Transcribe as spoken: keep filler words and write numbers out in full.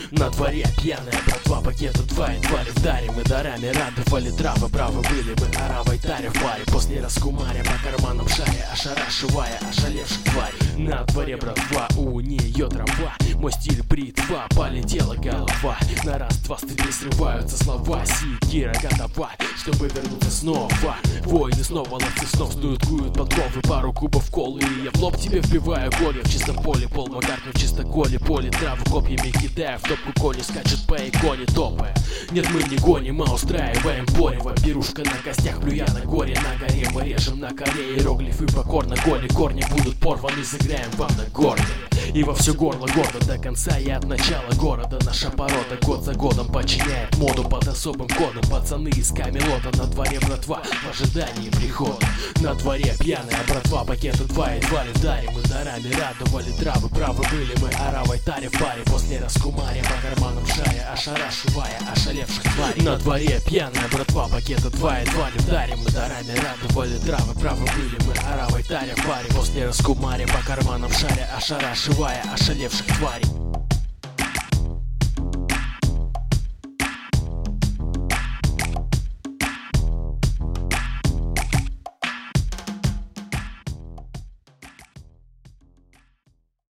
На дворе пьяная братва, пакета два едва ли вдарим. Мы дарами радовали травы, правы были мы оравой таре в баре. После раскумаря по карманам шаря, ошарашивая ошалевших тварей. На дворе братва, у нее трава, мой стиль бритва, полетела голова. На раз-два стыдли срываются слова, секира готова, чтобы вернуться снова. Воины снова ловцы снов снуют, куют подковы, пару кубов колы, и я в лоб тебе вбиваю голи. В чистом поле пол Макаркин в чистоколе, поле траву копьями кидая, в топку кони скачет по иконе топая. Нет, мы не гоним, а устраиваем порево. Пирушка на костях, плюя на горе, на горе мы режем на коре иероглифы покорно голи. Корни будут порваны, сыграем вам на горне. И во все горло гордо до конца и от начала города. Наша порода год за годом подчиняет моду под особым кодом. Пацаны из Камелота, на дворе братва в ожидании прихода. На дворе пьяная братва, пакета два едва ли дарим. Мы дарами радовали травы, правы были мы оравой таре в баре. После раскумаря по карманам шаря, ошарашивая ошалевших тварей. На дворе пьяная братва, пакета два едва ли дарим. Мы дарами радовали травы, правы были мы оравой таре в баре. После раскумаря по карманам шаря, ошарашивая ошалевших тварей.